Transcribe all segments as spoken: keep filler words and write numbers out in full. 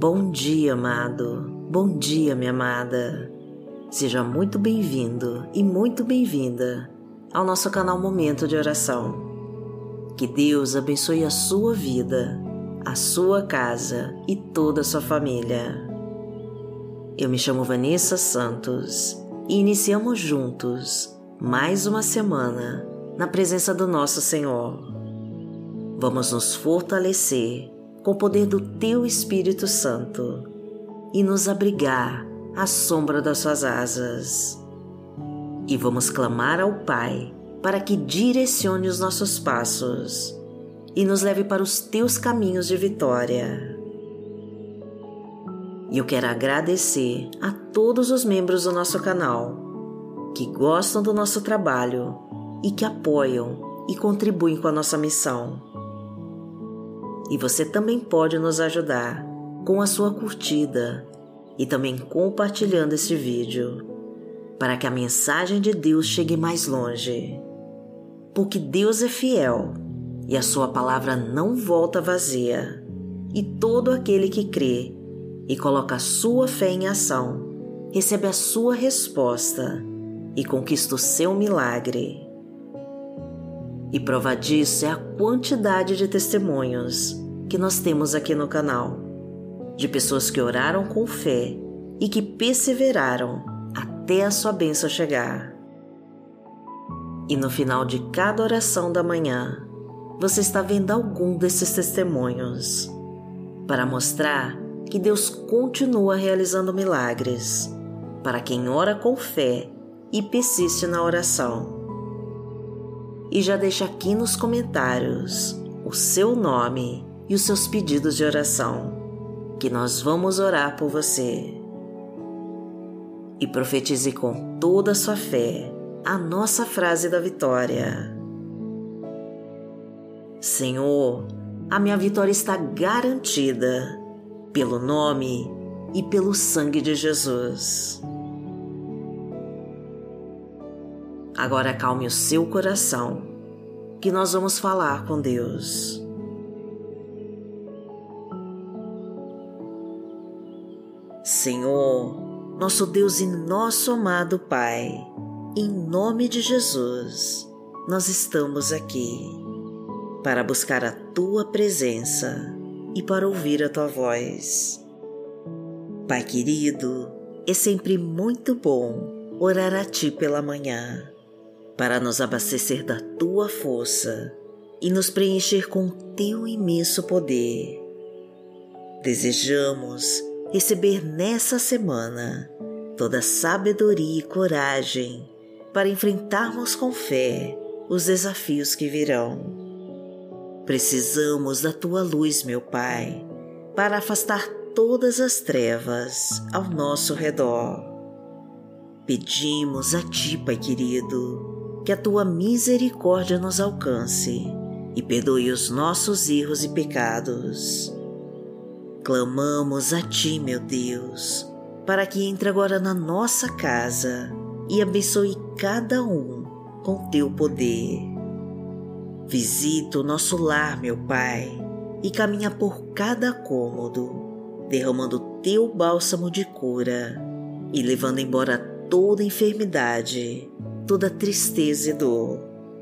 Bom dia, amado. Bom dia, minha amada. Seja muito bem-vindo e muito bem-vinda ao nosso canal Momento de Oração. Que Deus abençoe a sua vida, a sua casa e toda a sua família. Eu me chamo Vanessa Santos e iniciamos juntos mais uma semana na presença do nosso Senhor. Vamos nos fortalecer com o poder do Teu Espírito Santo e nos abrigar à sombra das Suas asas. E vamos clamar ao Pai para que direcione os nossos passos e nos leve para os Teus caminhos de vitória. E eu quero agradecer a todos os membros do nosso canal que gostam do nosso trabalho e que apoiam e contribuem com a nossa missão. E você também pode nos ajudar com a sua curtida e também compartilhando este vídeo, para que a mensagem de Deus chegue mais longe. Porque Deus é fiel e a sua palavra não volta vazia, e todo aquele que crê e coloca a sua fé em ação recebe a sua resposta e conquista o seu milagre. E prova disso é a quantidade de testemunhos que nós temos aqui no canal, de pessoas que oraram com fé e que perseveraram até a sua bênção chegar. E no final de cada oração da manhã, você está vendo algum desses testemunhos, para mostrar que Deus continua realizando milagres para quem ora com fé e persiste na oração. E já deixa aqui nos comentários o seu nome e os seus pedidos de oração, que nós vamos orar por você. E profetize com toda a sua fé a nossa frase da vitória. Senhor, a minha vitória está garantida pelo nome e pelo sangue de Jesus. Agora acalme o seu coração, que nós vamos falar com Deus. Senhor, nosso Deus e nosso amado Pai, em nome de Jesus, nós estamos aqui para buscar a Tua presença e para ouvir a Tua voz. Pai querido, é sempre muito bom orar a Ti pela manhã, para nos abastecer da Tua força e nos preencher com Teu imenso poder. Desejamos receber nessa semana toda a sabedoria e coragem para enfrentarmos com fé os desafios que virão. Precisamos da Tua luz, meu Pai, para afastar todas as trevas ao nosso redor. Pedimos a Ti, Pai querido, que a Tua misericórdia nos alcance e perdoe os nossos erros e pecados. Clamamos a Ti, meu Deus, para que entre agora na nossa casa e abençoe cada um com Teu poder. Visita o nosso lar, meu Pai, e caminha por cada cômodo, derramando Teu bálsamo de cura e levando embora toda enfermidade, toda tristeza e dor.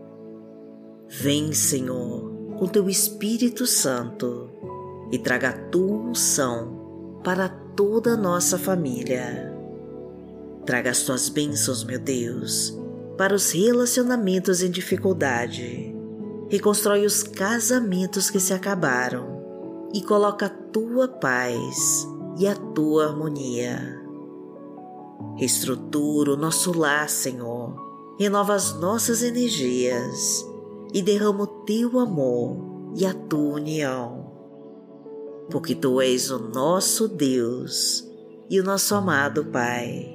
Vem, Senhor, com Teu Espírito Santo e traga a Tua unção para toda a nossa família. Traga as Tuas bênçãos, meu Deus, para os relacionamentos em dificuldade. Reconstrói os casamentos que se acabaram e coloca a Tua paz e a Tua harmonia. Reestrutura o nosso lar, Senhor, renova as nossas energias e derrama o Teu amor e a Tua união. Porque Tu és o nosso Deus e o nosso amado Pai.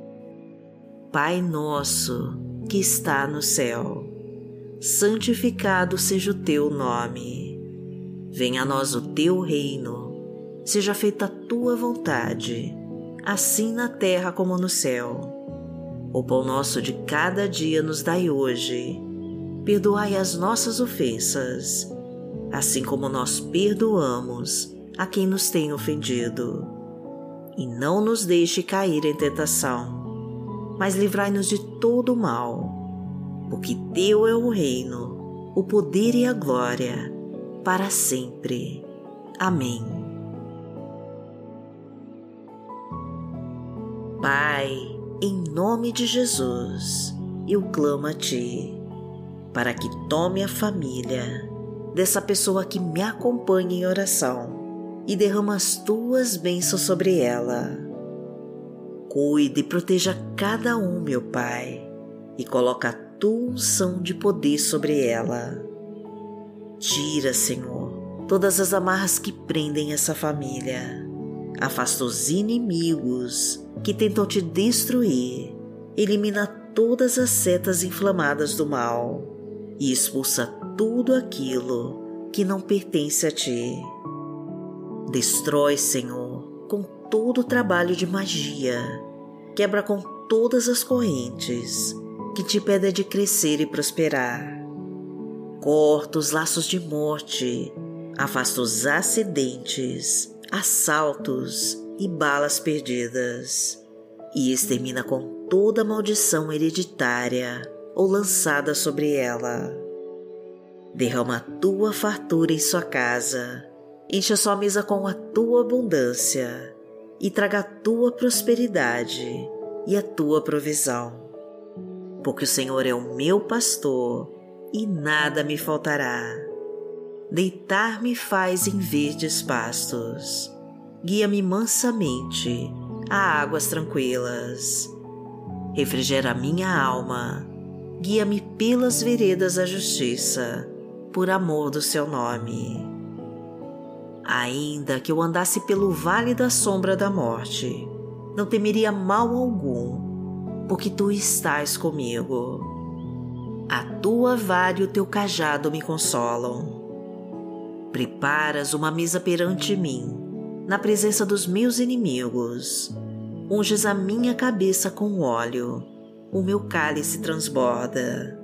Pai nosso que está no céu, santificado seja o Teu nome. Venha a nós o Teu reino, seja feita a Tua vontade, assim na terra como no céu. O pão nosso de cada dia nos dai hoje. Perdoai as nossas ofensas, assim como nós perdoamos a quem nos tem ofendido. E não nos deixe cair em tentação, mas livrai-nos de todo o mal, porque teu é o reino, o poder e a glória, para sempre. Amém. Pai, em nome de Jesus, eu clamo a Ti, para que tome a família dessa pessoa que me acompanha em oração e derrama as Tuas bênçãos sobre ela. Cuide e proteja cada um, meu Pai, e coloca a Tua unção de poder sobre ela. Tira, Senhor, todas as amarras que prendem essa família. Afasta os inimigos que tentam te destruir. Elimina todas as setas inflamadas do mal e expulsa tudo aquilo que não pertence a Ti. Destrói, Senhor, com todo o trabalho de magia. Quebra com todas as correntes que te impedem de crescer e prosperar. Corta os laços de morte, afasta os acidentes, assaltos e balas perdidas, e extermina com toda maldição hereditária ou lançada sobre ela. Derrama a Tua fartura em sua casa, encha sua mesa com a Tua abundância e traga a Tua prosperidade e a Tua provisão. Porque o Senhor é o meu pastor e nada me faltará. Deitar-me faz em verdes pastos, guia-me mansamente a águas tranquilas. Refrigera minha alma, guia-me pelas veredas da justiça, por amor do Seu nome. Ainda que eu andasse pelo vale da sombra da morte, não temeria mal algum, porque Tu estás comigo. A Tua vara e o Teu cajado me consolam. Preparas uma mesa perante mim, na presença dos meus inimigos. Unges a minha cabeça com óleo, o meu cálice transborda.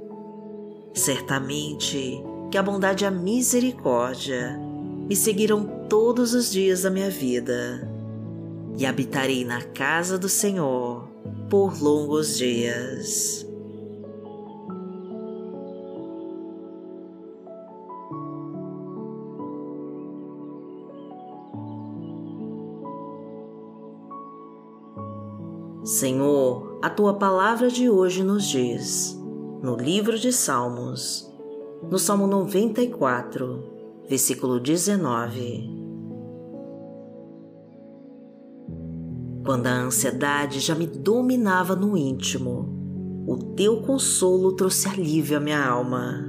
Certamente que a bondade e a misericórdia me seguirão todos os dias da minha vida, e habitarei na casa do Senhor por longos dias. Senhor, a Tua palavra de hoje nos diz, no livro de Salmos, no Salmo noventa e quatro, versículo dezenove. Quando a ansiedade já me dominava no íntimo, o Teu consolo trouxe alívio à minha alma.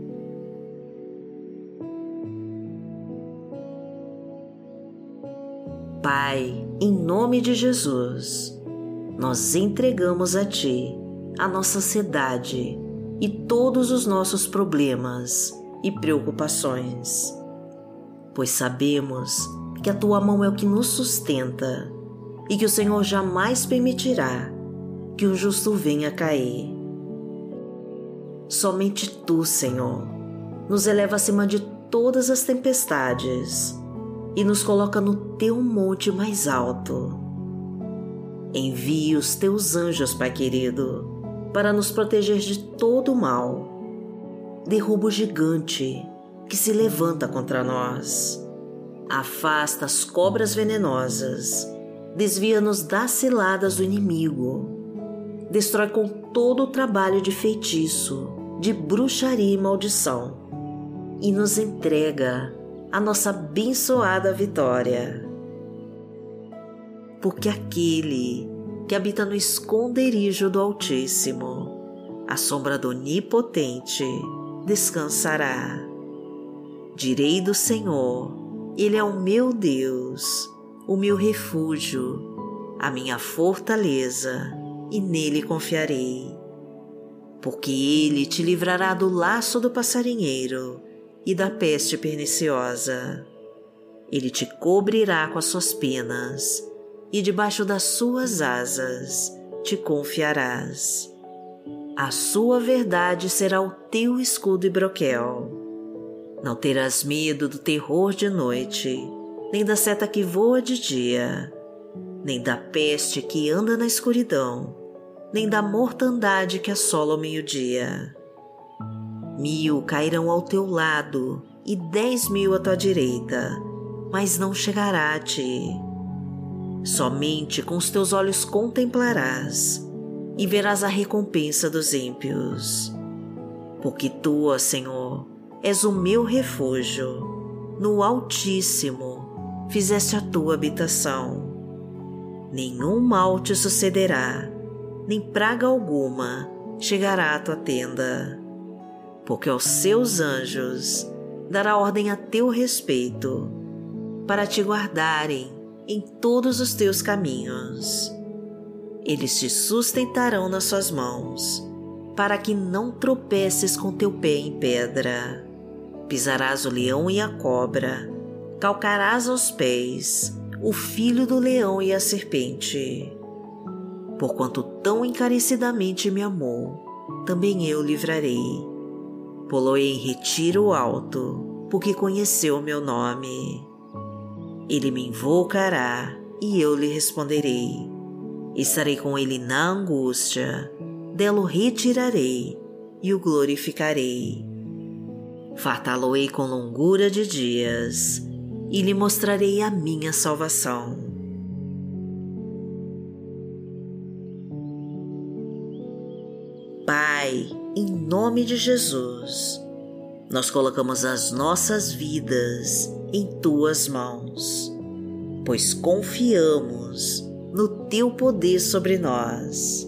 Pai, em nome de Jesus, nós entregamos a Ti a nossa ansiedade e todos os nossos problemas e preocupações, pois sabemos que a Tua mão é o que nos sustenta e que o Senhor jamais permitirá que um justo venha a cair. Somente Tu, Senhor, nos eleva acima de todas as tempestades e nos coloca no Teu monte mais alto. Envie os Teus anjos, Pai querido, para nos proteger de todo o mal. Derruba o gigante que se levanta contra nós. Afasta as cobras venenosas. Desvia-nos das ciladas do inimigo. Destrói com todo o trabalho de feitiço, de bruxaria e maldição. E nos entrega a nossa abençoada vitória. Porque aquele que habita no esconderijo do Altíssimo, à sombra do Onipotente, descansará. Direi do Senhor, Ele é o meu Deus, o meu refúgio, a minha fortaleza, e nele confiarei. Porque Ele te livrará do laço do passarinheiro e da peste perniciosa. Ele te cobrirá com as suas penas, e debaixo das suas asas te confiarás. A sua verdade será o teu escudo e broquel. Não terás medo do terror de noite, nem da seta que voa de dia, nem da peste que anda na escuridão, nem da mortandade que assola ao meio-dia. Mil cairão ao teu lado e dez mil à tua direita, mas não chegará a ti. Somente com os teus olhos contemplarás e verás a recompensa dos ímpios. Porque tu, ó Senhor, és o meu refúgio, no Altíssimo fizeste a tua habitação. Nenhum mal te sucederá, nem praga alguma chegará à tua tenda, porque aos seus anjos dará ordem a teu respeito, para te guardarem em todos os teus caminhos. Eles te sustentarão nas suas mãos, para que não tropeces com teu pé em pedra. Pisarás o leão e a cobra, calcarás aos pés o filho do leão e a serpente. Porquanto tão encarecidamente me amou, também eu livrarei. Pô-lo-ei em retiro alto, porque conheceu o meu nome. Ele me invocará e eu lhe responderei. Estarei com ele na angústia, dela o retirarei e o glorificarei. Fartá-lo-ei com longura de dias e lhe mostrarei a minha salvação. Pai, em nome de Jesus, nós colocamos as nossas vidas em tuas mãos, pois confiamos no teu poder sobre nós.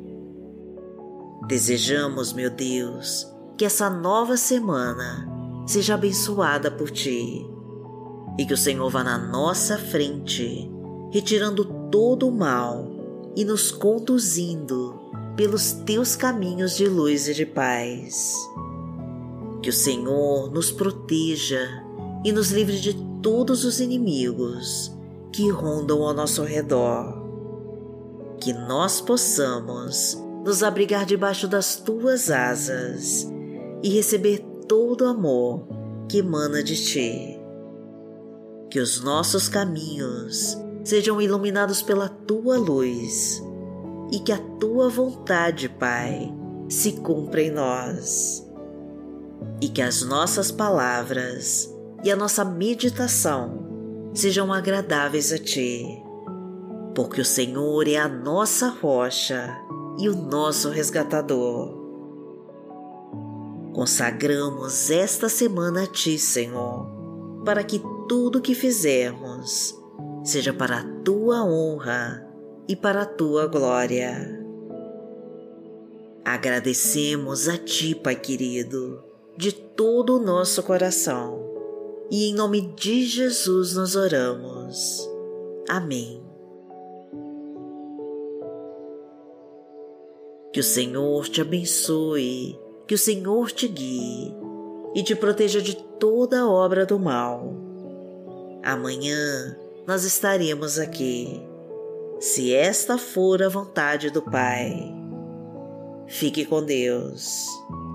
Desejamos, meu Deus, que essa nova semana seja abençoada por ti e que o Senhor vá na nossa frente, retirando todo o mal e nos conduzindo pelos teus caminhos de luz e de paz. Que o Senhor nos proteja e nos livre de todos os inimigos que rondam ao nosso redor. Que nós possamos nos abrigar debaixo das tuas asas e receber todo o amor que emana de ti. Que os nossos caminhos sejam iluminados pela tua luz e que a tua vontade, Pai, se cumpra em nós. E que as nossas palavras e a nossa meditação sejam agradáveis a ti, porque o Senhor é a nossa rocha e o nosso resgatador. Consagramos esta semana a ti, Senhor, para que tudo o que fizermos seja para a tua honra e para a tua glória. Agradecemos a ti, Pai querido, de todo o nosso coração, e em nome de Jesus nós oramos. Amém. Que o Senhor te abençoe, que o Senhor te guie e te proteja de toda obra do mal. Amanhã nós estaremos aqui, se esta for a vontade do Pai. Fique com Deus.